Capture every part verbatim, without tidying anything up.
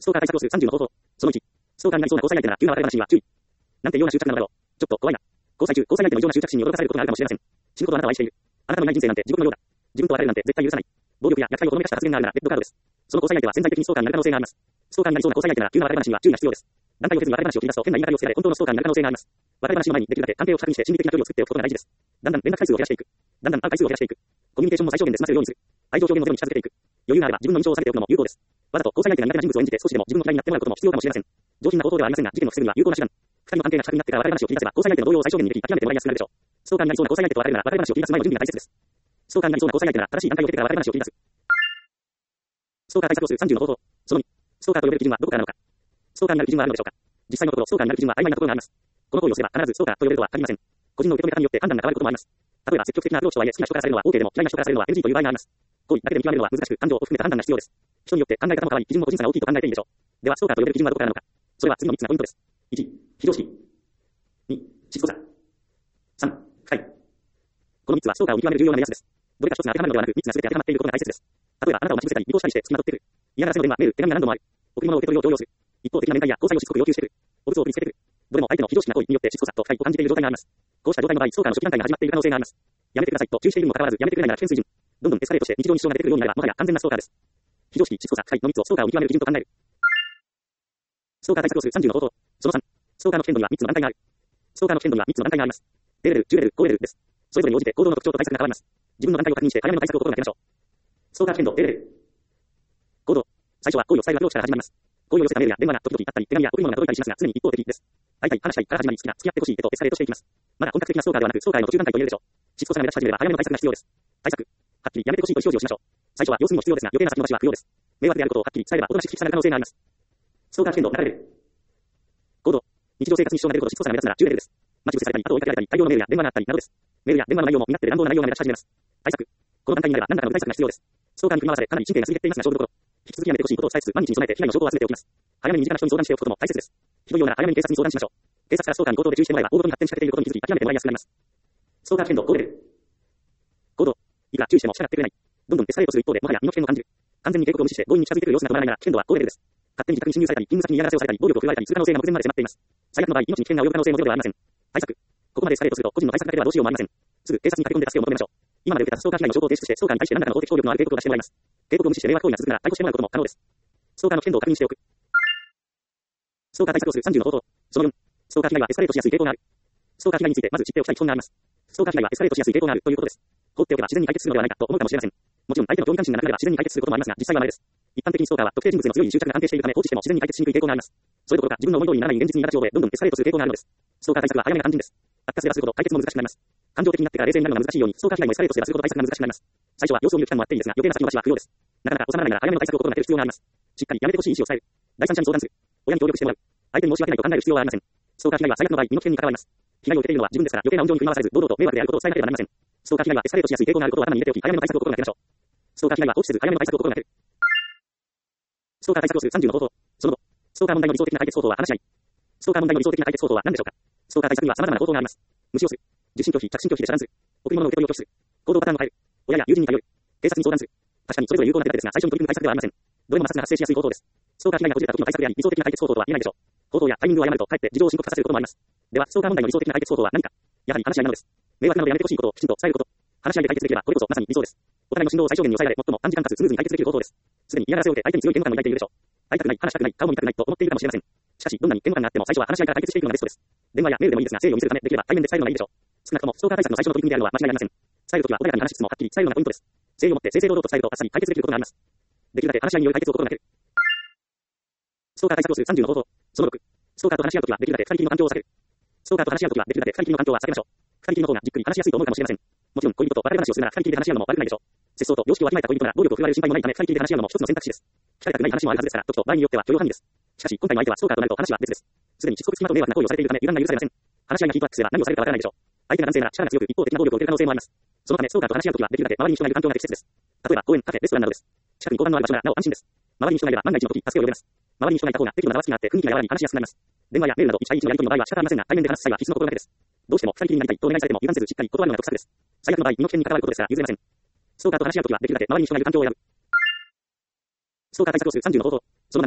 ストーカー対策をするさんじゅうの方法。そのいち、ストーカーになりそうな交際相手なら急な別れ話には注意。なんて異様な執着なのだろう。ちょっと怖いな。交際中、交際相手の異様な執着心に驚かされることがあるかもしれません。死ぬことをあなたは愛している。あなたのいない人生なんて地獄のようだ。自分と別れるなんて絶対許さない。暴力や虐待をほのめかした発言があるならレッドカードです。その交際相手は潜在的にストーカーになる可能性があります。ストーカーになりそうな交際相手なら急な別れ話には注意が必要です。段階を経ずに別れ話を切り出すと変な言い方をつけられ本当のストーカーになる可能性があります。別れ話の前にできるだけ関係を確認して心理的な距離を作っておくことが大事です。だんだん連絡回数を減らしていく。だんだん会う回数を減らしていく。コミュニケーションも最小限で済ませるようにする。愛情表現もゼロに近づけていく。余裕があれば自分の印象を下げておくのも有効です。わざと交際相手が苦手な人物を演じて少しでも自分の嫌いになってもらうことも必要かもしれません。上品な方法ではありませんが、事件の防ぐには有効な手段。二人の関係が近くなってから別れ話を切り出せば交際相手の動揺を最小限にでき、諦めてもらいやすくなるでしょう。ストーカーになりそうな交際相手と別れるなら別れ話を切り出す前の準備が大切です。ストーカーになりそうな交際相手なら正しい段階を経てから別れ話を切り出す。ストーカー対策をするさんじゅうの方法。そのに、ストーカーと呼べる基準はどこからなのか。ストーカーになる基準はあるのでしょうか。実際のところストーカーになる基準は曖昧なところがあります。この行為をすれば必ずストーカーと呼べるとは限りません。個人の受け止め方によって判断が変わることもあります。例えば積極的なアプローチとはいえ好きな人からされるのは OK でも嫌いな人からされるのは エヌジー という場合があります。行為だけで見極めるのは難しく感情を含めた判断が必要です。人によって考え方も変わり基準も個人差が大きいと考えていいでしょう。ではストーカーと呼べる基準はどこからなのか。それは次のみっつのポイントです。いち、非常識。に、しつこさ。さん、深い。このみっつはストーカーを見極める重要な目安です。どれかひとつが当てはまるのではなくみっつが全て当てはまっていることが大切です。例えばあなたを待ち伏せたり尾行したりして付きまとってくる。嫌がらせの電話、メール、手紙が何度もある。贈り物を受け取りを強要する。一方的な面会や交際をしつこく要求してくる。お物を送りつけてくる。どれも相手の非常識な行為によってしつこさと不快を感じている状態があります。こうした状態の場合、ストーカーの初期段階が始まっている可能性があります。やめてくださいと注意しているにもかかわらず、やめてくれないなら危険水準。どんどんエスカレートして日常に支障が出てくるようになれば、もはや完全なストーカーです。非常識、しつこさ、不快のみっつをストーカーを見極める基準と考える。ストーカー対策をするさんじゅうの方法。そのさん、ストーカーの危険度にはみっつの段階がある。ストーカーの危険度にはみっつの段階があります。低レベル、中レベル、高レベルです。それぞれに応じて行動の特徴と対策が変わります。自分の段階を確認して早めの対策を心がけましょう。ストーカー危険度低レベル。行動。最初は好意を伝えるアプローチから始まります。好意を寄せたメールや電話が時々あったり、手紙や贈り物が届いたりしますが、常に一方的です。会いたい、話したいから始まり、好きな、付き合ってほしいへとエスカレートしていきます。まだ本格的なストーカーではなく、ストーカーへの途中段階と言えるでしょう。しつこさが目立ち始めれば早めの対策が必要です。対策。はっきりやめてほしいと意思表示をしましょう。最初は様子見も必要ですが、余計な先延ばしは不要です。迷惑であることをはっきり伝えればおとなしく引き下がる可能性があります。ストーカー危険度ななレベル。行動。日常生活に支障が出るほどしつこさが目立つならじゅうレベルです。待ち伏せされたり、後を追いかけられたり、大量のメールや電話があったりなどです。メールや電話の内容も身勝手で乱暴な内容が目立ち始めます。対策。この段階になれば何らかの具体策が必要です。ストーカーに振り回されかなり神経が過ぎていますが勝負どころ。引き続きやめてほしいことを伝えつつ毎日に備えて被害の証拠を集めておきます。早めに身近な人に相談しておくことも大切です。ひどいようなら早めに警察に相談しましょう。警察からストーカーに口頭で注意してもらえば大事に発展しかけていることに気づき諦めてもらいやすくなります。ストーカー危険度ごレベル。行動。いくら注意しても従ってくれない。どんどんエスカレートする一方でもはや身の危険を感じる。完全に警告を無視して強引に近づいてくる様子が止まらないなら危険度はごレベルです。勝手に自宅に侵入されたり、勤務先に嫌がらせをされたり、暴力を振るわれたりする可能性が目前まで迫っています。最悪の場合、命に危険が及ぶ可能性もゼロではありません。対策。ここまでエスカレートすると個人の対策だけではどうしようもありません。すぐ警察に駆け込んで助けを求めましょう。今まで受けたストーカー被害の証拠を提出して、ストーカーに対して何らかの法的効力のある警告を出してもらいます。警告を無視して迷惑行為が続くなら逮捕してもらうことも可能です。ストーカーの危険度を確認しておく。ストーカー対策をするさんじゅうの方法。そのよん、ストーカー被害はエスカレートしやすい傾向がある。ストーカー被害についてまず知っておきたい基本があります。ストーカー被害はエスカレートしやすい傾向があるということです。放っておけば自然に解決するのではないかと思うかもしれません。もちろん相手の興味関心がなくなれば自然に解決することもありますが、実際はないです。一般的にストーカーは特定人物の強い執着が安定しているため放置しても自然に解決しにくい傾向があります。それどころか自分の思い通りにならない現実になった情報へどんどんエスカレートする傾向があるのです。ストーカー対策は早めが肝心です。悪化すればするほど解決も難しくなります。感情的になってから冷静になるのが難しいように、ストーカー被害もエスカレートすればするほど対策が難しくなります。最初は様子を見る期間もあっていいですが、余計な先延ばしは不要です。なかなか収まらないなら早めの対策を心がける必要があります。しっかりやめてほしい意思を伝える。第三者に相談する。親に協力してもらう。相手に申し訳ないと考える必要はありません。ストーカー被害は最悪の場合、身の危険に関わります。被害を受けているのは自分ですから余計な温情に振り回されず、堂々と迷惑であることを伝えなければなりません。ストーカー被害はエスカレートしやすい傾向があることを頭に入れておき、早めの対策を心がけましょう。ストーカー被害は放置せず早めの対策を心がける。ストーカー対策をするさんじゅうの方法。その後、ストーカー問題の理想的な解決方法は話し合い。ストーカー問題の理想的な解決方法は何でしょうか。ストーカー対策には様々な方法があります。無視をする。受信拒否、着信拒否で遮断する。贈り物の受け取りを拒否する。行動パターンを変える。親や友人に頼る。警察に相談する。確かにそれぞれ有効な手立てですが、最初に取り組む対策ではありません。どれも摩擦が発生しやすい行動です。ストーカー被害がこじれた時の対策であり、理想的な解決方法とは言えないでしょう。行動やタイミングを誤るとかえって事情を深刻化させることもあります。では、ストーカー問題の理想的な解決方法は何か。やはり話し合いなのです。迷惑なのでやめてほしいことをきちんと伝えること。話し合いで解決できればこれこそまさに理想です。お互いの振動を最小限に抑えられ、最も短時間かつスムーズに解決できる方法です。すでに嫌がらせを受け相手に強い嫌悪感を抱いているでしょう。会いたくない、話したくない、顔も見たくないと思っているかもしれません。しかし、どんなに嫌悪感があっても最初は話し合いから解決していくのがベストです。電話やメールでもいいですが、誠意を見せるためできれば対面で伝えるのがいいでしょう。少なくともストーカー対策の最初の取り組みであるのは間違いありません。伝えるときは穏やかに話しつつもはっきり伝えるのがポイントです。誠意を持って正々堂々と伝えるとあっさり解決できることがあります。できるだけ話し合いによる解決を心がける。ストーカー対策をするさんじゅうの方法。そのろく、ストーカーと話し合うときはできるだけ二人きりの環境を避ける。ストーカーと話し合うときはできるだけ二人きりの環境は避けましょう。二人きりの方がじっくり話しやすいと思うかもしれません。もちろん恋人と別れ話をするなら二人きりで話し合うのも悪くないでしょう。節操と良識をわきまえた恋人なら暴力を振るわれる心配もないため二人きりで話し合うのも一つの選択肢です。聞かれたくない話もあるはずですから、時と場合によっては許容範囲です。しかし今回の相手はストーカーとなると話は別です。すでにしつこくつきまと迷惑な行為をされているため油断が許されません。話し合いがヒートアップすれば何をされるかわからないでしょう。相手が男性なら力が強く一方的な暴力を受ける可能性もあります。そのためストーカーと話し合うときはできるだけ周りに人がいる環境が適切です。例えば公園、カフェ、レストランなどです。近くに交換のある場所ならなお安心です。周りに人がいれば万が一の時助けを呼べます。周りに人がいた方が適度な場隙があって雰囲気が和らぎ話しやすくなります。電話やメールなどいち対いちのやり取りの場合は仕方ありませんが、対面で話す際は必須の心がけです。どうしても二人きりになりたいとお願いされても油断せずしっかり断るのが得策です。最悪の場合、身の危険に関わることですから譲れません。ストーカーと話し合うときはできるだけ周りに人がいる環境を選ぶ。ストーカー対策をするさんじゅうの方法。そのなな、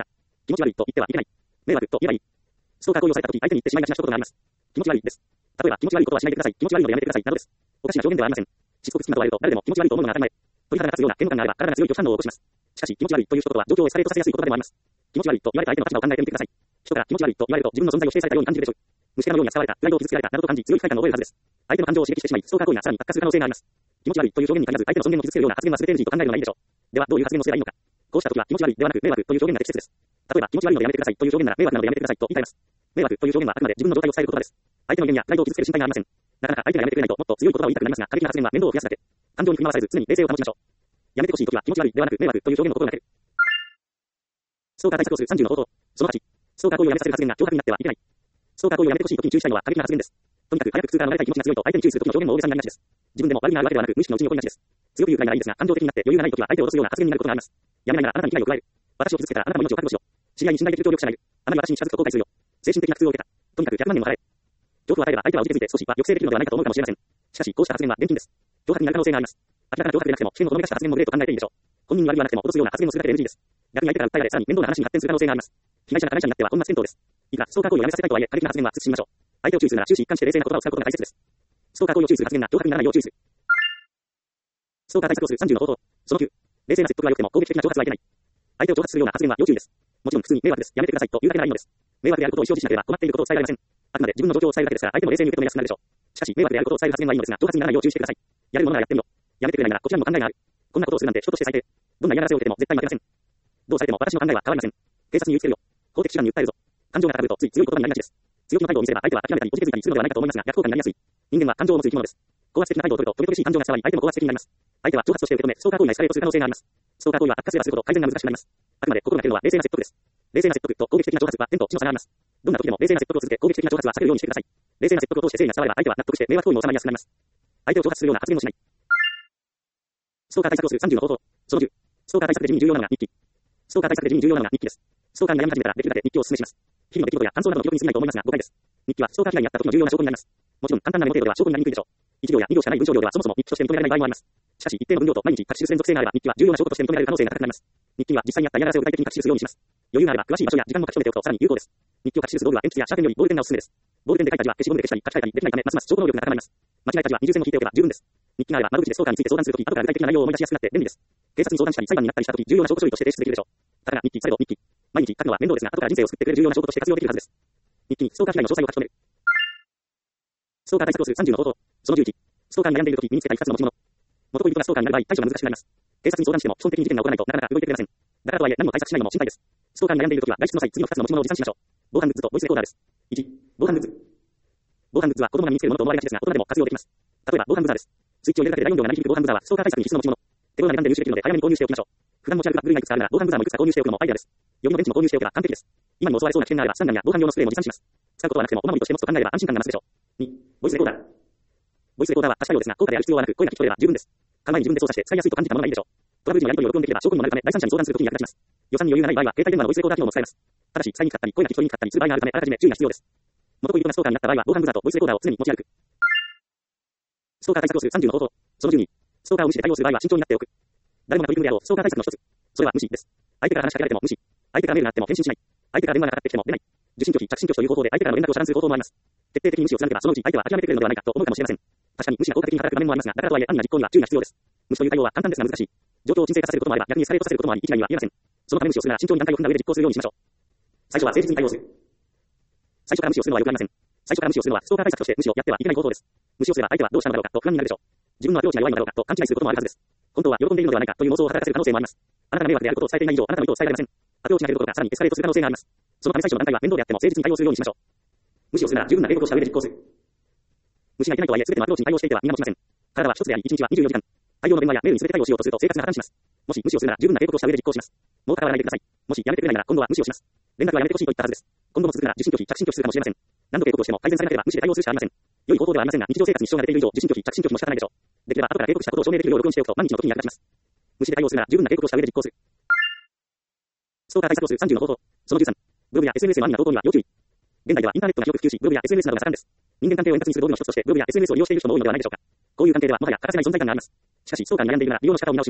気持ち悪いと言ってはいけない。迷惑と言えばいい。ストーカー行為をされたとき、相手に言ってしまいがちな一言があります。気持ち悪いです。例えば、気持ち悪いことはしないでください。気持ち悪いのでやめてください。などです。おかしな表現ではありません。しつこくつきなどあると、誰でも気持ち悪いと思うのが当たり前。鳥肌が立つような嫌悪感があれば、体が強い拒否反応を起こします。しかし、気持ち悪いという一言は状況をエスカレートさせやすい言葉でもあります。気持ち悪いと言われた相手の立場を考えてみてください。人から気持ち悪いと言われると自分の存在を否定されたように感じるでしょう。虫けらのように扱われた、プライドを傷つけられた、などと感じ、強い不快感を覚えるはずです。相手の感情を刺激してしまい、ストーカー行為がさらに悪化する可能性があります。気持ち悪いという表現に限らず、相手の尊厳を傷つけるような発言は全て エヌジー と考えるのがいいでしょう。では、どういう発言をすればいいのか。こうした時は気持ち悪いではなく、迷惑という表現が適切です。例えば、気持ち悪いのでやめてくださいという表現なら、迷惑なのでやめてくださいと言い換えます。迷惑という表現はあくまで自分の状態を伝える言葉です。相手の威厳やプライドを傷つける心配がありません。なかなか相手がやめてくれないともっと強い言葉を言いたくなりますが、過激な発言は面倒を増やすだけ。感情に振り回されず、常に冷静を保ちましょう。やめてほしい時は気持ち悪いではなく、迷惑という表現を心がける。ストーカー対策をするさんじゅうの方法。そのはち、ストーカー行為をやめさせる発言が脅迫になってはいけない。ストーカー行為をやめてほしい時に注意したいのは過激な発言です。とにかく早く普通から逃れたい気持ちが強いと相手に注意する時の表現も大げさになりがちです。自分でも悪気があるわけではなく、無意識のうちに起こりがちです。強く言うくらいならいいですが、感情的になって余裕がない時は相手を脅すような発言になることがあります。やめないならあなたに危害を加える。私を傷つけたらあなたも命を覚悟しろ。知り合いに信頼できる協力者がいる。あまり私に近づくと後悔するよ。精神的な苦痛を受けた。とにかくひゃくまん円も払え。恐怖を与えれば相手は受け継いで少しは抑制できるのではないかと思うかもしれません。しかし、こうした発言は厳禁です。脅迫になる可能性があります。明らかな脅迫でなくても、危険をほのめかした発言もグレーと考えていいでしょう。本人に悪意はなくても脅すような発言をするだけで エヌジー です。逆に相手から訴えられ、さらに面倒な話に発展する可能性があります。被害者が加害者になっては本末転倒です。いいか、ストーカー行為をやめさせたいとはいえ、過激な発言は慎みましょう。相手を注意するなら終始一貫して冷静な言葉を使うことが大切です。ストーカー行為を注意する発言が脅迫にならないよう注意する。ストーカー対策をするさんじゅうの方法。そのきゅう、冷静な説得は良くても攻撃的な挑発はいけない。相手を挑発するような発言は要注意です。もちろん普通に迷惑です。やめてくださいと言うだけならいいのです。迷惑であることを意思表示しなければ困っていることを伝えられません。あくまで自分の状況を伝えるだけですから、相手も冷静に受け止めやすくなるでしょう。しかし、迷惑であることを伝える発言はいいのですが、挑発にならないよう注意してください。やれるものならやってみろ。やめてくれないならこちらにも考えがある。こんなことをするなんて人として最低。どんな嫌がらせを受けても絶対負けません。どうされても私の考えは変わりません。警察に言いつけるよ。法的手段に訴えるぞ。感情が高ぶるとつい強い言葉になりがちです。強気の態度を見せれば相手は諦めたりおじけづいたりするのではないかと思いますが、逆効果になりやすい。人間は感情を持つ生き物です。高圧的な態度を取ると止め苦しい感情が伝わり、相手も高圧的になります。相手は挑発として受け止め、ストーカー行為がエスカレートする可能性があります。ストーカー行為は悪化すればするほど改善が難しくなります。あくまで心がけるのは冷静な説得です。冷静な説得と攻撃的な挑発は天と地の差があります。どんな時でも冷静な説得を続け、攻撃的な挑発は避けるようにしてください。冷静な説得を通して誠意が伝われば相手は納得して迷惑行為も収まりやすくなります。相手を挑発するような発言をしない。ストーカー対策をするさんじゅうの方法。そのじゅう、ストーカー対策で地味に重要なのが日記。ストーカー対策で地味に重要なのが日記です。ストーカーに悩み始めたらできるだけ日記をお勧めします。日々の出来事や感想などの記録に過ぎないと思いますが誤解です。日記はストーカー被害に遭った時の重要な証拠になります。もちろん簡単なメモ程度では証拠になりにくいでしょう。いち行やに行しかない文章量ではそもそも日記として認められない場合もあります。しかし一定の分量と毎日書き記す連続性があれば日記は重要な証拠として認められる可能性が高くなります。日記には実際にあった嫌がらせを具体的に書き記すようにします。余裕があれば詳しい場所や時間も書き留めておくとさらに有効です。日記を書き記す道具は鉛筆やシャーペンよりボールペンがおすすめです。ボールペンで書いた字は消しゴムで消したり書き換えたりできないためますます証拠能力が高まります。間違えた字は二重線も引いておけば十分です。日記があれば窓口でストーカーについて相談するとき、後から具体的な内容を思い出しやすくなって便利です。警察に相談したり裁判になったりしたとき重要な証拠書類として提出できるでしょう。ただが日記、されど日記。毎日書くのは面倒ですが、後から人生を救ってくれる重要な証拠として活用できるはずです。日記にストーカー被害の詳細を書き留める。ストーカー対策をするさんじゅうの方法。そのじゅういち、ストーカーに悩んでいるとき身につけたいふたつの持ち物。元恋人がストーカーになる場合、対処が難しくなります。警察に相談しても基本的に事件が起こらないとなかなか動いてくれません。だからとはいえ何も対策しないのも心配です。ストーカーに悩んでいるときは外出の際、次のふたつの持ち物を持参しましょう。防犯グッズとボイスレコーダーです。いち、防犯グッズ。防犯グッズは子供が身につけるものと思われがちですが、大人でも活用できます。例えば防犯ブザーです。スイッチを入れるだけで大音量が鳴り響く防犯ブザーはストーカー対策に必須の持ち物。手頃な値段で入手できるので早めに購入しておきましょう。普段持ち歩くバッグ類がいくつかあるなら防犯ブザーもいくつか購入しておくのもアイデアです。予備の電池も購入しておけば完璧です。今にも襲われそうな危険があればスタンガンや防犯用のスプレーも持参します。使うことはなくてもお守りとして持つと考えれば安心感が増すでしょう。に、ボイスレコーダー。ボイスレコーダーは多種多様ですが、効果である必要はなく、声が聞き取れば十分です。買う前に自分で操作して使いやすいと感じたものがいいでしょう。トラブル時のやり取りを録音できれば証拠にもなるため、第三者に相談するときに役立ちます。予算に余裕がない場合は、携帯電話のボイスレコーダー機能も使えます。ただし、使いにくかったり、声が聞き取りにくかったりする場合があるため、あらかじめ注意が必要です。元恋人がストーカーになった場合は、防犯ブザーとボイスレコーダーを常に持ち歩く。ストーカー対策をするさんじゅうの方法。そのじゅうに、ストーカーを無視で対応する場合は慎重になっておく。誰もが取り組むであろうストーカー対策の一つ。それは無視です。相手から話しかけられても無視。相手からメールがあっても返信しない。相手から電話がかかってきても出ない。受信拒否、着信拒否という方法で相手からの連絡を遮断する方法もあります。徹底的に無視を貫けばそのうち相手は諦めてくれるのではないかと思うかもしれません。確かに無視が効果的に働く場面もありますが、だからとはいえ暗には実行には注意が必要です。無視という対応は簡単ですが難しい。状況を沈静化させることもあれば逆にエスカレートさせることもあり、一概には言えません。そのため無視をするなら慎重に段階を踏んだ上で実行するようにしましょう。最初は誠実に対応する。最初から無視をするのは良くありません。最初から無視をするのはストーカー対策として無視をやってはいけない方法です。無視をすれば相手はどうしたのだろうかと不安になるでしょう。自分のアプローチが弱いのだろうかと勘違いすることもあるはずです。本当は喜んでいるのではないかという妄想を働かせる可能性もあります。あなたが迷惑であることを伝えていない以上、あなたの意図を伝えられません。アプローチが出ることがさらにエスカレートする可能性があります。そのため最初の段階は面倒であっても誠実に対応するようにしましょう。無視をするなら十分な警告をした上で実行する。無視がいけないとはいえ全てのアプローチに対応していては皆持ちません。体は一つであり、一日はにじゅうよじかん。大量の電話やメールに全て対応しようとすると生活が破綻します。もし無視をするなら十分な警告をした上で実行します。もう関わらないでください。もしやめてくれないなら今度は無視をします。連絡はやめてほしいと言ったはずです。今度も続くなら受信拒否、着信拒否するかもしれません。何度警告をしても改善されなければ無視で対応するしかありません。良い方法ではありませんが、日常生活に支障が出ている以上、受信拒否、着信拒否も仕方ないでしょう。できれば後から警告したことを証明できるよう録音しておくと万日の時に役立ちます。無視で対応するなら十分な警告をした上で実行する。ストーカー対策をするさんじゅうの方法。そのじゅうさん、ブログや エスエヌエス の安易な投稿には要注意。現代ではインターネットが広く普及し、ブログや エスエヌエス などが盛んです。人間関係を円滑にする道具の一つとして、ブログや エスエヌエス を利用している人も多いのではないでしょうか。こういう関係ではもはや欠かせない存在感があります。しかし、ストーカーに悩んでいるなら利用の仕方を見直しましょう。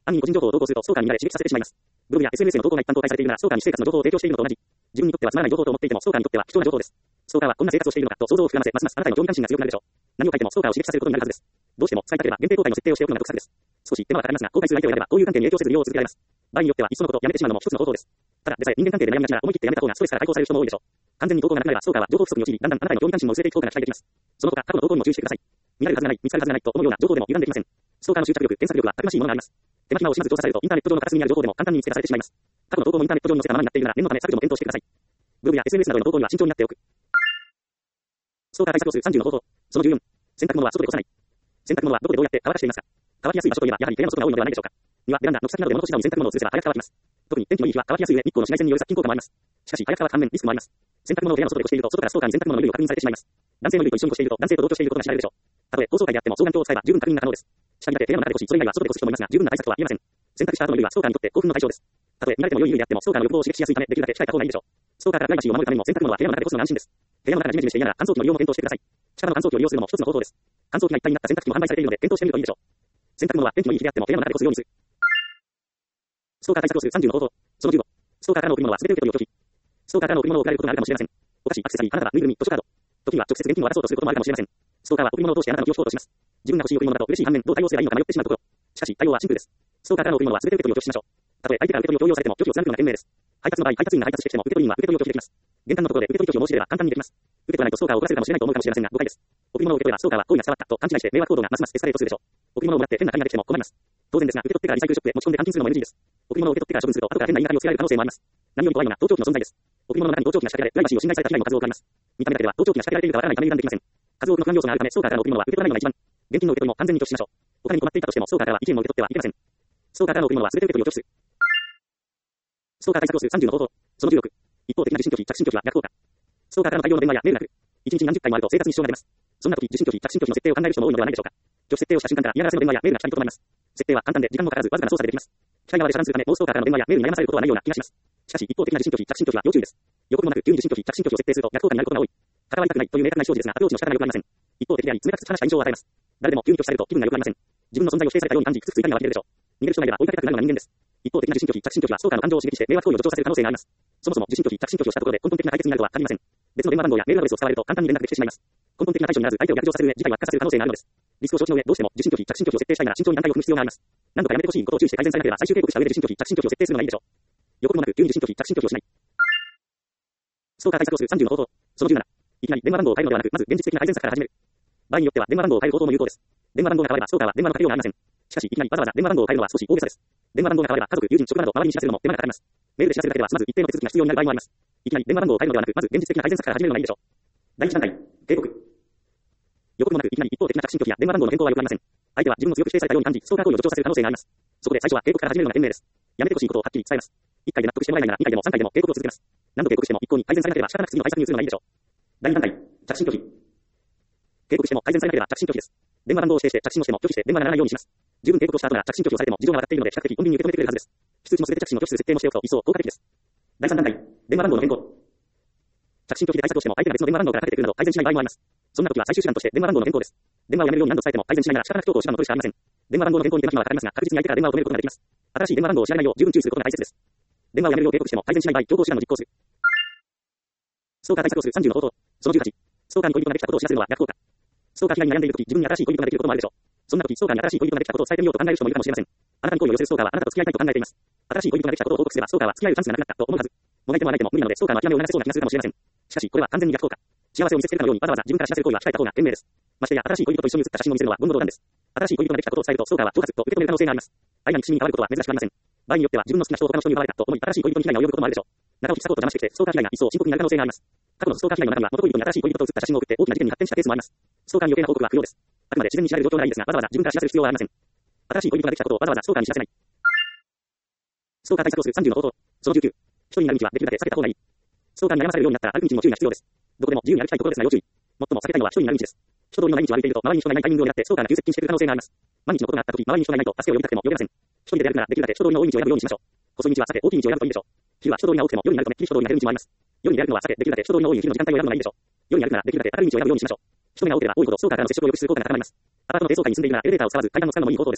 安易に個人情報を投稿するとストーカーに見られ刺激させてしまいます。ブログや エスエヌエス の投稿が一般公開されているなら、ストーカーに私生活の情報を提供しているのと同じ。自分にとってはつまらない情報と思っていても、ストーカーにとっては貴重な情報です。ストーカーはこんな生活をしているのかと想像を膨らませ、ますますあなたの興味関心が強くなるでしょう。何を書いてもストーカーを刺激させることになるはずです。どうしても使いたければ限定公開の設定をしておくのが得策です。少し手間はかかりますが、公開する相手を選べば、こういう関係に影響せず利用を続けられます。場合によってはいっそのことやめてしまうのも一つの方法です。ただでさえ人間関係で悩みがちなら思い切ってやめた方がストレスから解放される人も多いでしょう。完全に投稿がなくなればストーカーは情報不足に陥り、だんだんあなたの興味関心も薄れていく効果が期待できます。その他過去の投稿にも注意してください。見られるはずがない、見つかるはずがないと思うような情報でも油断できません。ストーカーの執着力、検索力はたくましいものがあります。手間暇を惜しまず調査されるとインターネット上の片隅にある情報でも簡単に見つけ出されてしまいます。過去の投稿もインターネット上に載せたままになっているなら念のため削除も検討してください。ブログや エスエヌエス などへの投稿には慎重になっておく。ストーカー対策をするさんじゅうの方法。そのじゅうよん。洗濯物は外で干さない。洗濯物はどこでどうやって乾かしていますか？乾きやすい場所といえばやはり部屋の外が多いのではないでしょうか。庭、ベランダ、軒先などで物干し竿に洗濯物を吊るせば早く乾きます。特に天気のいい日は乾きやすい上、日光の紫外線による殺菌効果もあります。しかし早く乾く反面リスクもあります。洗濯物を部屋の外で干していると外からストーカーに洗濯物の衣類を確認されてしまいます。男性の衣類と一緒に干していると男性と同居していることが知られるでしょう。たとえ高層階であっても双眼鏡を使えば十分確認が可能です。下に立て部屋の中で干し、それ以外は外で干す人もいますが十分な対策とは言えません。洗濯した後の衣類はストーカーにとって興奮の対象です。たとえ見られても良い衣類であってもストーカーの欲望を刺激しやすいためできるだけ控えた方がいいでしょう。ストーカーからプライバシーを守るためにも洗濯物は部屋の中で干すのが安心です。部屋の中がジメジメして嫌なら乾燥機の利用も検討してください。力の乾燥機を利用するのも一つの方法です。乾燥機が一体になった洗濯機も販売されているので検討してみるといいでしょう。洗濯物は天気のいい日であっても部屋の中で干すようにする。ストーカー対策をするさんじゅうの方法。そのじゅうご。ストーカーからの贈り物は全て受け取りを拒否。ストーカーからの贈り物を送られることがあるかもしれません。お菓子、アクセサリー、花束、ぬいぐるみ、図書カード。時には直接現金を渡そうとすることもあるかもしれません。ストーカーは贈り物を通してあなたの気を引こうとします。自分が欲しい贈り物だと嬉しい反面どう対応すればいいのか迷ってしまうところ。しかし対応はシンプルです。ストーカーからの贈り物は全て受け取りを拒否しましょう。たとえ相手から受け取りを強要されても拒否を貫くのが賢明です。配達の場合、配達員が配達してきても受け取り員は受け取りを拒否できます。玄関のところで受け取り拒否を申し出れば簡単にできます。受け取らないとストーカーを怒らせるかもしれないと思うかもしれませんが誤解です。贈り物を受け取ればストーカーは行為が伝わったと勘違いして迷惑行動がますますエスカレートするでしょう。贈り物をもらって変な紙ができても困ります。当然ですが受け取ってからリサイクルショップへ持ち込んで換金するのも エヌジー です。贈り物を受け取ってから処分すると後から変な言いがかりをつけられる可能性もあります。何より怖いのが盗聴器の存在です。贈り物の中に盗聴器が仕掛けられプライバシーを侵害された被害も数多くあります。見た目だけでは盗聴器が仕掛けられているかわからないため油断できません。数多くの不安要素があるためストーカーからの贈り物は受け取らないのが一番。現金の受け取りも完全に拒否しましょう。お金に困っていたとしてもストーカーからは意見を受け取ってはいけません。ストーカーからの贈り物は全て受け取りを拒否する。ストーカー対策をするさんじゅうの方法。そのじゅうろく。一方的な受信拒否、着信拒否は逆効果。ストーカーからの大量の電話やメールが来る。一日に何十回もあると生活に支障が出ます。そんな時、受信拒否、着信拒否の設定を考える人も多いのではないでしょうか。拒否設定をした瞬間から嫌がらせの電話やメールが来たりとなります。設定は簡単で時間もかからずわずかな操作でできます。機械側で遮断するため、もうストーカーからの電話やメールに悩まされることはないような気がします。しかし、一方的な受信拒否、着信拒否は要注意です。予告もなく急に受信拒否、着信拒否を設定すると逆効果になることが多い。関わりたくないという明確な意思表示ですが、アプローチの仕方が良くありません。一方的であり、冷たく話した印象を与えます。誰でも急に拒否されると気分が良くありません。自分の存在を否定されたように感じ、つつついかには湧き出るでしょう。逃げる人がいれば追いかけたくなるのが人間です。一方的な受信拒否、着信拒否はストーカーの感情を刺激して迷惑行為を助長させる可能性があります。そもそも受信拒否、着信拒否をしたところで根本的な解決になるとは限りません。別の電話番号やメールアドレスを使われると簡単に連絡できてしまいます。根本的な対処にならず相手を逆上させる上、事態を悪化させる可能性があるのです。リスクを承知の上、どうしても受信拒否、着信拒否を設定したいなら慎重に段階を踏む必要があります。何度かやめてほしいことを注意して改善されなければ最終警告した上で受信拒否、着信拒否を設定するのがいいでしょう。予告もなく急に受信拒否、着信拒否をしない。ストーカー対策をするさんじゅうの方法。そのじゅうなな。いきなり電話番号を変えるのではなく、まず現実的な改善策から始める。場合によっては電話番号を変える方法も有効です。電話番号が変わればストーカーは電話のかけようがありません。しかし、いきなりわざわざ電話番号を変えるのは少し大げさです。電話番号が変われば家族、友人、職場など周りに知らせるのも手間がかかります。メールで知らせるだけでは済まず一定の手続きが必要になる場合もあります。いきなり電話番号を変えるのではなく、まず現実的な改善策から始めるのがいいでしょう。だいいち段階、警告。予告もなくいきなり一方的な着信拒否や電話番号の変更はよくありません。相手は自分の強く否定されたように感じ、ストーカー行為を助長させる可能性があります。そこで最初は警告から始めるのが賢明です。やめてほしいことをはっきり伝えます。いっかいで納得してもらえないならにかいでもさんかいでも警告を続けます。何度警告しても一向に改善されなければ仕方なく次の対策に移るのがいいでしょう。だいに段階、着信拒否。警告しても改善されなければ着信拒否です。電話番号を指定して着信をしても拒否して電話が鳴らないようにします。十分警告をした後なら着信拒否をされても事情が分かっているので比較的穏便に受け止めてくれるはずです。非通知も全て着信の拒否する設定もしておくと一層効果的です。だいさん段階、電話番号の変更。着信拒否で対策をしても相手が別の電話番号からかけてくるなど改善しない場合もあります。そんな時は最終手段として電話番号の変更です。電話をやめるように何度伝えても改善しないなら仕方なく投稿を手段を取るしかありません。電話番号の変更に手間暇はかかりますが確実に相手から電話を止めることができます。新しい電話番号を知られないよう十分注意することが大切です。電話をやめるよう警告しても改善しない場合、強行手段を実行する。ストーカー対策をするさんじゅうの方法。そのじゅうはち。ストーカーに恋人ができたことを知らせるのは逆効果。ストーカー被害に悩んでいる時、自分に新しい恋人ができることもあるでしょう。そんな時、ストーカーに新しい恋人ができたことを伝えてみようと考える人もいるかもしれません。あなたに好意を寄せるストーカーはあなたと付き合いたいと考えています。新しい恋人ができたことを報告すればストーカーは付き合えるチャンスがなくなったと思うはず。もがいてもあがいても無理なのでストーカーは諦めを促せそうな気がするかもしれません。しかし、これは完全に逆効果。幸せを見せつけるかのようにわざわざ自分から知らせる行為は控えた方が賢明です。ましてや新しい恋人と一緒に写った写真を見せるのは言語道断です。新しい恋人ができたことを伝えるとストーカーは挑発と受け止める可能性があります。愛に不審に変わることは珍しくありません。場合によっては自分の好きな人を他の人に奪われたと思い新しい恋人に被害が及ぶこともあるでしょう。中を引き裂こうと騙してきてストーカー被害が一層深刻になる可能性があります。過去のストーカー被害の中には元恋人に新しい恋人と写った写真を送って大きな事件に発展したケースもあります。ストーカーに余計な報告は不要です。あくまで自然に知られる状況ならいいですが、わざわざ自分から知らせる必要はありません。新しい恋人ができたことをわざわざストーカーに知らせない。ストーカー対策をするさんじゅうの方法。そのじゅうきゅう。一人になる道はできるだけ避けた方がいい。ストーカーに悩まされるようになったら歩く道にも注意が必要です。どこでも自由に歩きたいところですが要注意。最も避けたいのは一人になる道です。人通りのない道を歩いていると周りに人がいないタイミングを狙ってストーカーが急接近してくる可能性があります。万一のことがあった時、周りに人がいないと助けを呼びたくても呼べません。一人で歩くならできるだけ人通りの多い道を選ぶようにしましょう。細い道は避け大きい道を選ぶといいでしょう。昼は人通りが多くても夜になるとめっきり人通りが減る道もあります。夜に歩くのは避けできるだけ人通りの多い昼の時間帯を選ぶのがいいでしょう。夜に歩くならできるだけ明るい道を選ぶようにしましょう。人目が多ければ多いほどストーカーからの接触を抑止する効果が高まります。アパートの低層階に住んでいるならエレベーターを使わず階段を使うのもいい方法です。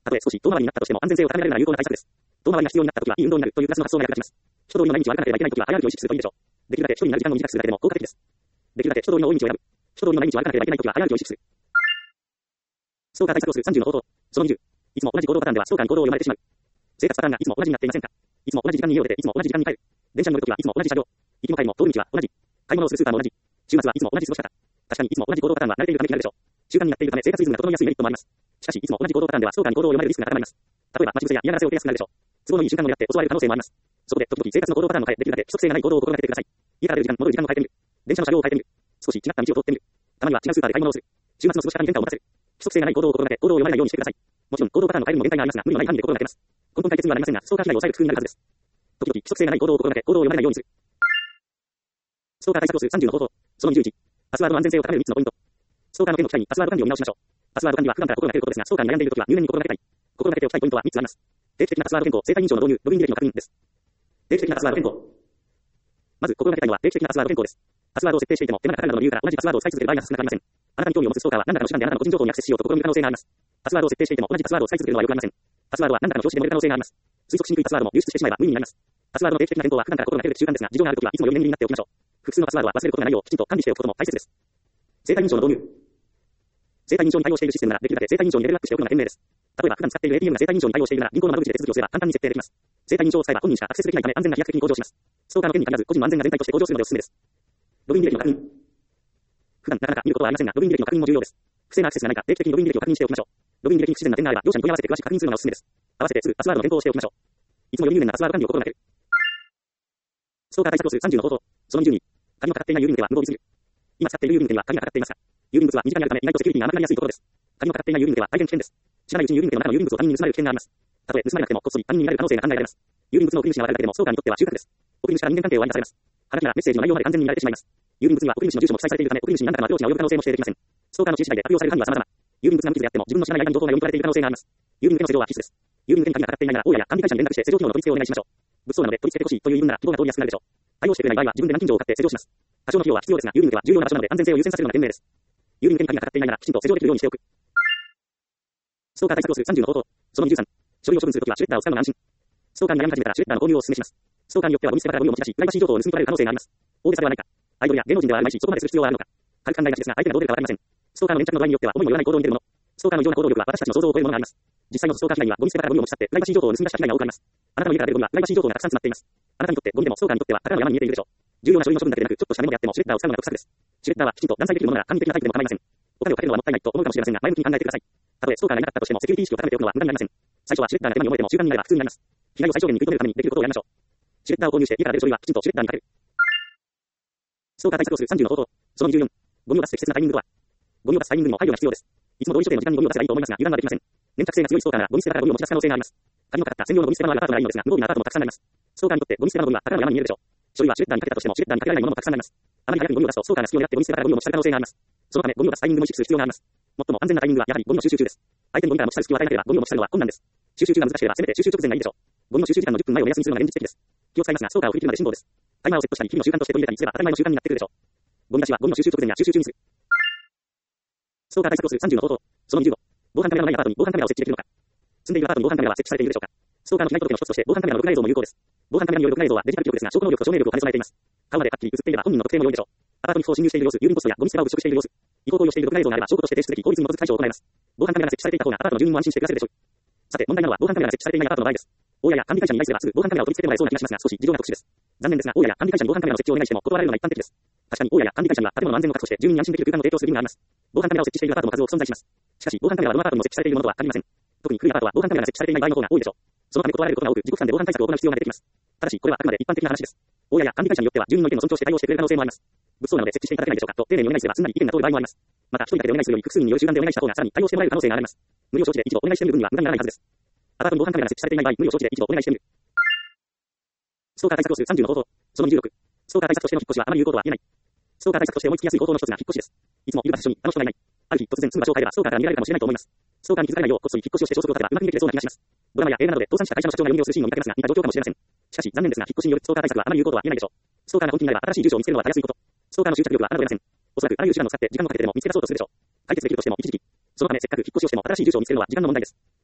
たとえ少し遠回りになったとしても安全性を高められるなら有効な対策です。遠回りが必要になったときはいい運動になるというクラスの発想が役立ちます。人通りのない道を歩かなければいけないときは早歩きを意識するといいでしょう。できるだけ一人になる時間を短くするだけでも効果的です。できるだけ人通りの多い道を選ぶ。人通りのない道を歩かなければいけないときは早歩きを意識する。ストーカー対策をするさんじゅうの方法。そのにじゅう。いつも同じ行動パターンではストーカーに行動を読まれてしまう。生活パターンがいつも同じになっていませんか？いつも同じ時間に家を出ていつも同じ時間に帰る。電車に乗るときはいつも同じ車両。行きも帰りも通り道は同じ。買い物をするスーパーも同じ。週末はいつも同じ過ごし方。確かにいつも同じ行動パターンは慣れているため気になるでしょう。習慣になっているため生活リズムが整いやすいメリットもあります。しかしいつも同じ行動パターンではストーカーに行動を読まれるリスクが高まります。例えば待ち伏せや嫌がらせを受けやすくなるでしょう。都合のいい習慣を狙って襲われる可能性もあります。そこで時々生活の行動パターンを変え、できるだけ規則性がない行動を心がけてください。家から出る時間、戻る時間を変えてみる。電車の車両を変えてみる。少し違った道を通ってみる。たまには違うスーパーで買い物をする。週末の過ごし方に変化を持たせる。規則性がない行動を心がけ、行動を読まれないようにしてください。もちろん行動パターンの変えるにも限界がありますが、無理のない範囲で心がけます。根本解決にはなりませんが、ストーカー被害を抑える工夫になるはずです。時々規則性がない行動を心がけ、行動を読まれないようにする。ストーカー対策をするさんじゅうの方法。そのにじゅういち。パスワードの安全性を高めるみっつのポイント。ストーカーの件の機会にパスワード管理を見直しましょう。パスワード管理は普段から心がけることですが、ストーカーに悩んでいるときは入念に心がけたい。心がけておきたいポイントはみっつあります。定期的なパスワード変更、生体認証の導入、ログイン履歴の確認です。定期的なパスワード変更。まず心がけたいのは定期的なパスワード変更です。パスワードを設定していても手間がかかるなどの理由から同じパスワードを使い続ける場合が少なくありません。あなたに興味を持つストーカーは何らかの手段であなたの個人情報にアクセスしようと試みる可能性があります。パスワードを設定していても同じパスワードを使い続けるのはよくありません。パスワードは何らかの表紙で漏れる可能性があります。推測しにくいパスワードも流出してしまえば無意味になります。パスワードの定期的な変更は普段から心がける習慣ですが、事情があるときはいつもより念入りになっておきましょう。複数のパスワードは忘れることがないようきちんと管理しておくことも大切です。生体認証の導入。生体認証に対応しているシステムならできるだけ生体認証にレベルアップしておくのが賢明です。例えば普段使っている エーティーエム が生体認証に対応しているなら銀行の窓口で手続きをすれば簡単に設定できます。生体認証を使えば本人しかアクセスできないため安全が飛躍的に向上します。ストーカーの件に限らず個人の安全が全体として向上するのでおすすめです。ログイン履歴の確認。普段なかなか見ることはありませんが、ログイン履歴の確認も重要です。不正なアクセスがないか定期的にログイン履歴を確認しておきましょう。ログイン履歴に不自然な点があれば業者に問い合わせて詳しく確認するのがおすすめです。合わせてすぐパスワードの変更をしておきましょう。いつもより入念なパスワード管理を心がける。ストーカー対策をするさんじゅうの方法。そのにじゅうに。鍵のかかっていない郵便受けは無防備すぎる。今使っている郵便受けには鍵がかかっていますが、郵便物は身近にあるため意外とセキュリティが甘くなりやすいところです。鍵のかかっていない郵便受けは大変危険です。知らないうちに郵便受けの中の郵便物を他人に盗まれる危険があります。たとえ盗まれなくてもこっそり他人に見られる可能性が考えられます。郵便物の送り主がわかるだけでもストーカーにとっては収穫です。送り主から人間関係を割り出されます。はがきやメッセージの内容まで完全に見られてしまいます。郵便物には送り主の住所も記載されているため、送り主に何らかのアプローチが及ぶ可能性も否定できません。ストーカーの指示次第で悪用される範囲は様々。郵便物が無傷であっても自分の知らない間に情報が読み取られている可能性があります。郵便受けの施錠は必須です。郵便受けに鍵がかかっていないなら、大家や管理会社に連絡して施錠機能の取り付けをお願いしましょう。物騒なので取り付けてほしいという言い分なら希望が通りやすくなるでしょう。対応してくれない場合は自分で南京錠を買って施錠します。多少の費用は必要ですが、郵便受けは重要な場所なので安全性を優先させるのが賢明です。郵便受けに鍵がかかっていないならきちんと施錠できるようにしておく。ストーカー対策をするさんじゅうの方法。そのにじゅうさん。書類を処分するときはシュレッダーを使うのが安心。ストーカーに悩み始めたらシュレッダーの購入をお勧めします。ストーカーによってはゴミ捨て場からゴミを持ち出し、プライバシー情報を盗み取られる可能性があります。大げさではないか。アイドルや芸能人ではあるまいし、そこまでする必要はあるのか。軽く考えがちですが、相手がどう出るかわかりません。ストーカーの粘着の度合いによっては思いもよらない行動に出るもの。ストーカーの異常な行動力は私たちの想像を超えるものがあります。実際のストーカー被害にはゴミ捨て場からゴミを持ち去ってプライバシー情報を盗み出した被害が多くあります。あなたの家から出るゴミはプライバシー情報がたくさん詰まっています。あなたにとってゴミでもストーカーにとっては宝の山に見えているでしょう。重要な書類の処分だけでなく、ちょっとしたメモであってもシュレッダーを使うのが得策です。シュレッダーはきちんと断裁できるものなら管理的なタイプでも構いません。お金をかけるのはもったいないと思うかもしれませんが、前向きに考えてください。たとえストーカーがいなかったとしてもセキュリティ意識を高めておくのは無駄になりません。最初はシュレッダーが手間に思えても習慣になれば普通になります。被害を最小限に食い止めるためにできることをやりましょう。シュレッダーを購入して家から出る書類はきちんとシュレッダーにかける。ストーカー対策をするさんじゅうの方法。そのにじゅうよん。ゴミを出す適切なタイミングとは。ゴミを出すタイミングにも配慮が必要です。いつも同意書店の時間にゴミを出せばいいと思いますが、油断はできません。粘着性が強いストーカーならゴミ捨て場からゴミを持ち出す可能性があります。鍵のかかった専用のゴミ捨て場のあるアパートならいいのですが、無防備なアパートもたくさんあります。ストーカーにとってゴミ捨て場のゴミは宝の山に見えるでしょう。書類はシュレッダーにかけたとしてもシュレッダーにかけられないものもたくさんあります。あまり早くにゴミを出すとストーカーが隙を狙ってゴミ捨て場からゴミを持ち去る可能性があります。そのためゴミを出すタイミングも意識する必要があります。最も安全なタイミングはやはりゴミの収集中です。相手にゴミから持ち去る隙を与えなければゴミを持ち去るのは困難です。収集中が難しければせめて収集直前がいいでしょう。ゴミの収集時間のじゅっぷんまえを目安にするのが現実的です。気を使いますがストーカーを振り切るまで辛抱です。タイマーをセットしたり日々の習慣として取り入れたりすれば当たり前の習慣になってくるでしょう。ゴミ出しはゴミの収集直前や収集中にする。ストーカー対策をするさんじゅうの方法。そのにじゅうご。防犯カメラのないアパートに防犯カメラを設置できるのか。住んでいるアパートに防犯カメラは設置されているでしょうか。ストーカーの被害届の一つとして防犯カメラの録画映像も有効です。防犯カメラによる録画映像はデジタル記録ですが証拠能力と証明力を兼ね備えています。顔まではっきり映っていれば本人の特定も良いでしょう。アパートに不法侵入している様子、郵便ポストやゴミ捨て場を物色している様子、違法行為をしている録画映像があれば証拠として提出でき法律に基づく対処を行います。防犯カメラが設置されていた方がアパートの住人も安心して暮らせるでしょう。さて問題なのは防犯カメラが設置されていないアパートの場合です。大家や管理会社に依頼すればすぐ防犯カメラを取り付けてもらえそうな気がしますが少し事情が特殊です。残念ですが大家や管理会社に防犯カメラの設置をお願いしても断られるのが一般的です。確かに大家や管理会社には建物の安全を確保して住民に安心できる空間を提供する義務があります。防犯カメラを設置しているアパートも数多く存在します。しかし防犯カメラはどのアパートにも設置されているものとは限りません。特に古いアパートは防犯カメラが設置されていない場合の方が多いでしょう。そのため断られることが多く自己負担で防犯対策を行う必要が出てきます。ただしこれはあくまで一般的な話です。大家や管理会社によっては住民の意見を尊重して対応してくれる可能性もあります。物騒なので設置していただけないでしょうかと丁寧にお願いすればすんなり意見が通る場合もあります。また一人だけでお願いするより複数人による集団でお願いした方がさらに対応してもらえる可能性があります。無理を承知で一度お願いしてみる分には無駄にならないはずです。アパートに防犯カメラが設置されていない場合無理を承知で一度お願いしてみる。ストーカー対策をするさんじゅうの方法。そのにじゅうろく。ストーカー対策としての引っ越しはあまり有効とは言えない。ストーカー対策として思いつきやすい方法の一つが引っ越しです。いつもいる場所にあの人がいない。ある日突然住む場所を変えればストーカーから逃げられるかもしれないと思います。ストーカーに気づかれないようこっそり引っ越しをして消息を絶てばうまく逃げれそうな気がします。ドラマや映画などで倒産した会社の社長が運営をするシーンを見かけますが似た状況かもしれません。しかし残念ですが引っ越しによるストーカー対策はあまり有効とは言えないでしょう。ストーカーが本気になれば新しい住所を見つけるのはたやすいこと。ストーカーの執着力は侮れません。おそらくあらゆる手段を使って時間をかけてでも見つけ出そうとするでしょう。解決できるとしても一時期。そのためせっかく引っ越しをしても新しい住所を見つけるのは時間の問題です。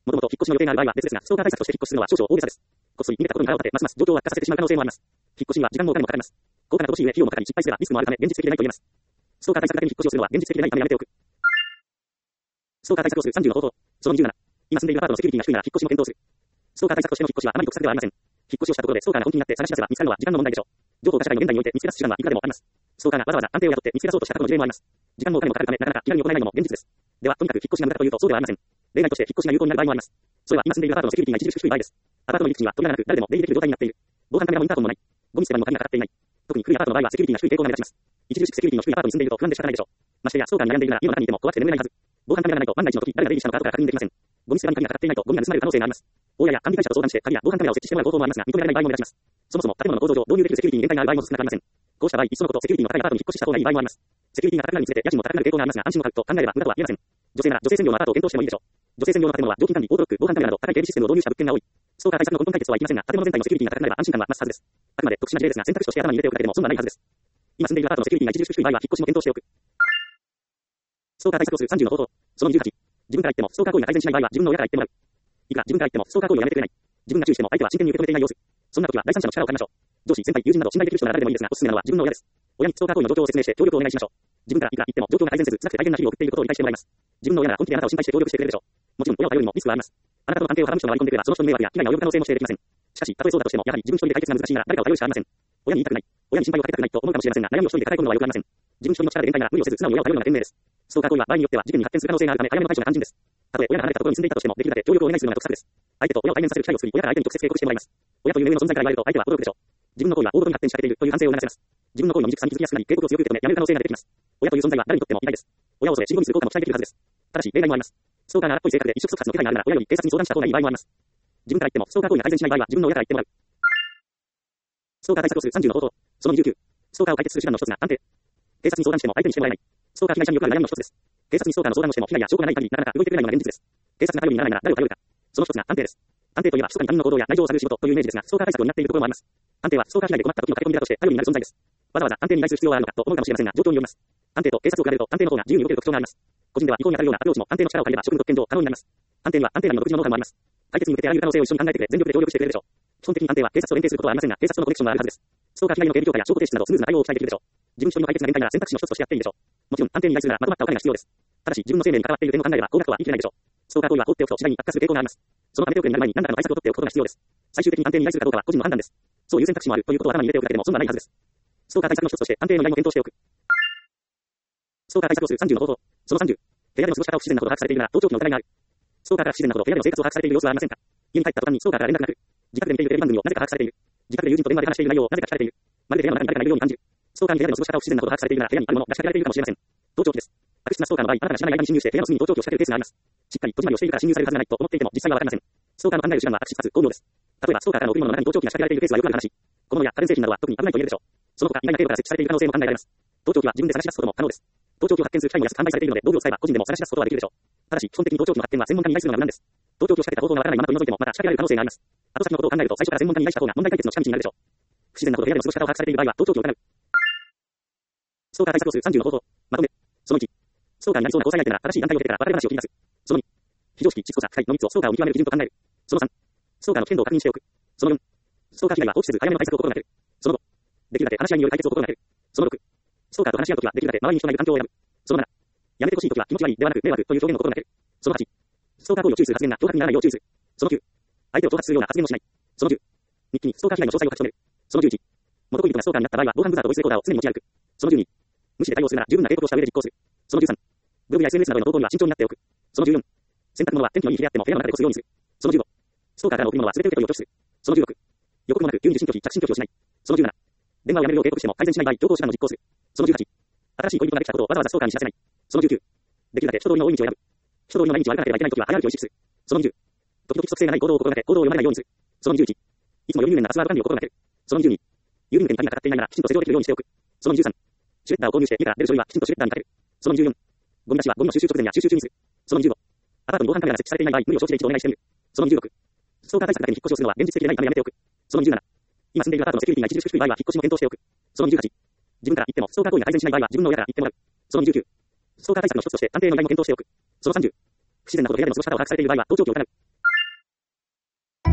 もともと引っ越しの予定がある場合は別ですが、ストーカー対策として引っ越しするのは少々大げさです。こっそり逃げたことに腹を立て、ますます状況を悪化させてしまう可能性もあります。引っ越しには時間もお金もかかります。高価な投資ゆえ費用もかかり失敗すればリスクもあるため現実的でないと言えます。ストーカー対策だけに引っ越しをするのは現実的でないためやめておく。ストーカー対策をするさんじゅうの方法。そのにじゅうなな。今住んでいるアパートのセキュリティが低いなら引っ越しも検討する。ストーカー対策としての引っ越しはあまり得策ではありません。引っ越しをしたところでストーカーが本気になって探し出せば見つかるのは時間の問題でしょう。情報化社会の現代において見つけ出す手段はいくらでもあります。ストーカーがわざわざ安定を雇って見つけ出そうとした過去の事例もあります。時間もお金もかかるためなかなか気軽に行えないのも現実です。では、とにかく引っ越しが無駄かというとそうではありません。例外として引っ越しが有効になる場合もあります。それは今住んでいるアパートのセキュリティが著しく低い場合です。アパートの入り口には扉がなく誰でも出入りできる状態になっている。防犯カメラもインターホンもない。ゴミ捨て場にも鍵がかかっていない。特に古いアパートの場合はセキュリティが低い傾向が目立ちます。著しくセキュリティの低いアパートに住んでいると不安で仕方ないでしょう。ましてやストーカーに悩んでいるなら家の中にいても怖くて眠れないはず。防犯カメラがないと万が一の時誰が出入りしたのか後から確認できません。ゴミ捨て場に鍵がかかっていないとゴミが盗まれる可能性があります。大家や管理会社と相談して鍵や防犯カメラを設置してもらう方法もありますが認められない場合も目立ちます。そもそも建物の構造上導入できるセキュリティに限界がある場合も少なくありません。こうした場合、いっそのことセキュリティの高いアパートに引っ越しした方がいい場合もあります。セキュリティが高くなるにつれて家賃も高くなる傾向がありますが安心を買うと考えれば無駄とは言えません。女性なら女性専用のアパートを検討してもいいでしょう。女性専用の建物は料金管理、オートロック、防犯カメラなど高い警備システムを導入した物件が多い。ストーカー対策の根本解決とはいきませんが、建物全体のセキュリティが高くなれば安心感は増すはずです。あくまで特殊な事例ですが選択肢として頭に入れておくだけでも損はないはずです。今住んでいるアパートのセキュリティが著しく低い場合は引っ越しも検討しておく。ストーカー対策をするさんじゅうの方法。そのにじゅうはち。自分から言ってもストーカー行為が改善しない場合は自分の親から言ってもらう。いくら自分から言ってもストーカー行為をやめてくれない。自分が注意しても相手は真剣に受け止めていない様子。そんな時は第三者の力を借りましょう。上司、先輩、友人など信頼できる人なら誰でもいいですが、おすすめなのは自分の親です。親にストーカー行為の状況を説明して協力をお願いしましょう。自分からいくら言っても状況が改善せず辛くて大変な日々を送っていることを理解してもらいます。自分の親なら本気であなたを心配して協力してくれるでしょう。もちろん親を頼りにもリスクはあります。あなたの関係をはらむ人が割り込んでくればその人の迷惑や被害が及ぶ可能性も否定できません。しかし、たとえそうだとしてもやはり自分一人で解決が難しいなら誰かを頼るしかありません。親に言いたくない。親に心配をかけたくないと思うかもしれませんが、悩みを一人で抱え込むのはよくありません。自分一人の力で限界なら無理をせず素直に親を頼るのが賢明です。ストーカー行為は場合によっては事件に発展する可能性があるため早めの対処が肝心です。たとえ親が離れたところに住んでいたとしてもできるだけ協力をお願いするのが得策です。相手と親を対面させる機会を作り、親から相手に直接警告してもらいます。親という上の存在から言われると相手は驚くでしょう。自分の行為は大事に発展しかけているという反省を促せます。自分の行為の未熟さに気づきやすくなり警告を強く受け止めやめる可能性が出てきます。親という存在は誰にとっても偉大です。親を恐れ死後にする効果も期待できるはずです。ただし例外もあります。ストーカーが荒っぽい性格で一触即発の気配があるなら親より警察に相談した方がいい場合もあります。自分から言ってもストーカー行為が改善しない場合は自分の親から言ってもらう。ストーカー対策をするさんじゅうの方法。そのにじゅうきゅう。ストーカーを解決する手段の一つが安定。警察に相談しても相手にしてもらえない。ストーカー被害者によくある悩みの一つです。警察にストーカーの相談をしても被害や証拠がない限りなかなか動いてくれないのが現実です。警察が頼りにならないなら誰を頼るか。その一つが安定です。安定といえば密かに他人の行動や内情を探る仕事というイメージですが、ストーカー対策を担っているところもあります。安定はストーカー被害で困った時の駆け込み方として頼りになる存在です。わざわざ安定に依頼する必要があるのかと思うかもしれませんが、状況によります。安定と警察を比べると安定の方が自由に動ける特徴があります。個人では意向に当たるようなアプローチも安定の力を借りれば職務特権上可能になります。安定には安定内の独自のノウハウもあります。解決に向けてあらゆる可能性を一緒に考えてくれ、全力で協力してくれるでしょう。基本的に安定は警察と連携することはありませんが、警察とのコネクションはあるはずです。ストーカー被害の警備強化や証拠提出などスムーズな対応を期待できるでしょう。自分一人の解決が限界なら選択肢の一つとしてやっていいでしょう。もちろん安定に依頼するならまとまったお金が必要です。ただし自分の生命に関わっている点を考えれば高額とは言い切れないでしょう。ストーカー行為は放っておくと次第に悪化する傾向があります。そのため手遅れになる前に何らかの対策を取っておくことが必要です。最終的に安定に依頼するかどうかは個人の判断です。そういう選択肢もあるということを頭に入れておくだけでも損はないはずです。ストーカー対策の一つとして安定の依頼も検討しておく。ストーカー対策をするさんじゅうの方法。そのさんじゅう。部屋での過ごし方を不自然なほど把握されているなら盗聴器の疑いがある。ストーカーから不自然なほど部屋での生活を把握されている様子はありませんか。家に帰った途端にストーカーから連絡が来る。自宅で見ているテレビ番組をなぜか把握されている。自宅で友人と電話で話している内容をなぜか聞かれている。まるで部屋の中に誰かがいるように感じる。ストーカーに部屋での過ごし方を不自然なほど把握されているなら部屋にあるものが仕掛けられているかもしれません。盗聴器です。悪質なストーカーの場合、あなたが知らない間に侵入して部屋の隅に盗聴器を仕掛けるケースがあります。しっかり戸締まりをしているから侵入されるはずがないと思っていても実際はわかりません。ストーカーの考える手段は悪質かつ巧妙です。例えばストーカーからの贈り物の中に盗聴器が仕掛けられているケースはよくある話。小物や家電製品などは特に危ないと言えるでしょう。その他意外な程度から設置されている可能性も考えられます。盗聴器は自分で探し出すことも可能です。盗聴器を発見する機会も安く販売されているので道具を使えば個人でも探し出すことはできるでしょう。ただし基本的に盗聴器の発見は専門家に依頼するのが無難です。盗聴器を仕掛けた方法がわからないまま取り除いてもまた仕掛けられる可能性があります。後先のことを考えると最初から専門家に依頼した方が問題解決の近道になるでしょう。不自然なほど部屋での過ごし方を把握されている場合は盗聴器を疑う。ストーカー対策をするさんじゅうの方法。まとめ。そのいち。ストーカーになりそうな交際相手なら正しい団体を経てから別れ話を切り出す。そのに。非常識、窒素差、不快のみっつをストーカーを見極める基準と考える。そのさん。ストーカーの危険度を確認しておく。そのよん。ストーカー被害は放置せず早めの対策を心がける。そのご。できるだけ話し合いによる解決を心がける。そのろく。ストーカーと話し合うときはできるだけ周りに人がいる環境を選ぶ。そのなな。やめてほしいときは気持ち悪いではなく迷惑という表現を心がける。そのはち。ストーカー行為を注意する発言が脅迫にならないよう注意する。そのきゅう。相手を挑発するような発言をしない。そのじゅう。日記にストーカー被害の詳細を書き留める。そのじゅういち。元恋人がストーカーになった場合は防犯ブザーとボイスレコーダーを常に持ち歩く。そのじゅうに。無視で対応するなら十分な警告をした上で実行する。そのじゅうさん。ブログや エスエヌエス などへの投稿には慎重になっておく。そのじゅうよん。洗濯物は天気のいい日であっても部屋の中で干すようにする。そのじゅうご。ストーカーからの贈り物は全て受け取りを拒否する。そのじゅうろく。予告もなく急に受信拒否、着信拒否をしない。そのじゅうなな。電話をやめるよう警告しても改善しない場合、強行手段を実行する。そのじゅうはち。新しい恋人ができたことをわざわざストーカーに知らせない。そのじゅうきゅう。できるだけ人通りの多い道を選ぶ。人通りのない道を歩かなければいけないときは早歩きを意識する。そのにじゅう。時々規則性がない行動を心がけ、行動を読まれないようにする。そのにじゅういち。いつもより入念なパスワード管理を心がける。そのにじゅうに。郵便受けに鍵がかかっていないならきちんと施錠できるようにしておく。そのにじゅうさん。シュレッダーを購入して家から出る書類はきちんとシュレッダーにかける。そのにじゅうよん。ゴミ出しはゴミの収集直前や収集中にする。そのにじゅうご。アパートに防犯カメラが設置されていない場合、無理を承知で一度お願いしてみる。そのにじゅうろく。ストーカー対策だけに引っ越しをするのは現実的でないためやめておく。そのにじゅうなな。今住んでいるアパートのセキュリティが著しく低い場合は引っ越しも検討しておく。そのにじゅうはち。自分から言ってもストーカー行為が改善しない場合は自分の親から言ってもらう。そのにじゅうきゅう。ストーカー対策の一つとして安定の依頼も検討しておく。そのさんじゅう。不自然なことで部屋での過ごし方を把握されている場合は盗聴器を疑う。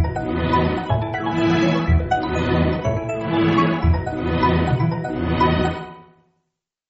う。